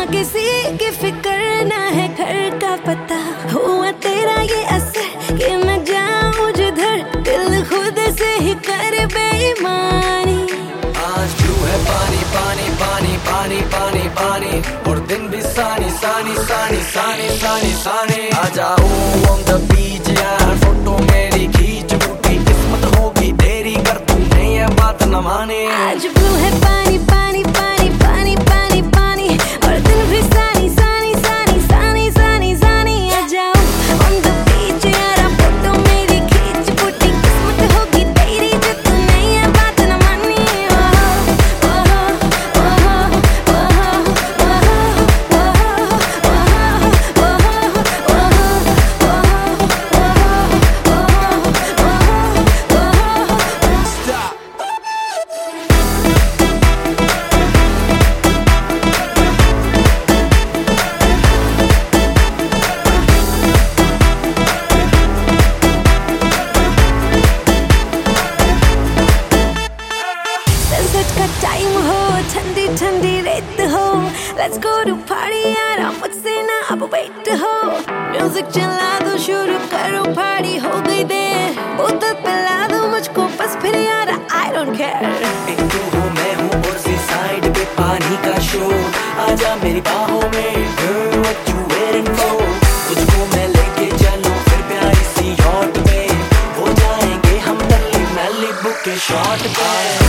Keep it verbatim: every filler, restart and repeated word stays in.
किसी की फिक्र ना है घर का पता। हुआ तेरा ये असर कि मैं जाऊं जिधर दिल खुद से ही कर बेईमानी। आज क्यों है पानी पानी पानी पानी पानी पानी और दिन भी सानी सानी सानी सानी सानी सानी। आ जाओ on the beach यार, फोटो मेरी खींच, टूटी किस्मत होगी तेरी कर तूने ये बात न माने। आज ब्लू है पानी पानी पानी पानी पानी पानी और दिन भी सानी सानी सानी सानी सानी सानी। आ जाओ on the beach यार, फोटो मेरी खींच, टूटी किस्मत होगी तेरी जो तूने ये बात न मानी। सनसेट का टाइम हो, ठंडी ठंडी रेत हो, लेट्स गो टू पार्टी यार, मुझसे ना अब वेट हो। म्यूजिक चला दो, शुरू करो पार्टी, हो गई देर, बोतल पिला दो मुझको बस फिर यार, आई डोंट केयर। एक तू हो मैं हूँ और सी साइड पे पानी का शो, आजा मेरी बाहों में girl, what you waiting for? तुझको मैं लेके चलूं फिर प्यारी सी यॉट पे, हो जाएंगे हम दिल्ली मैलिबू के शॉट पे।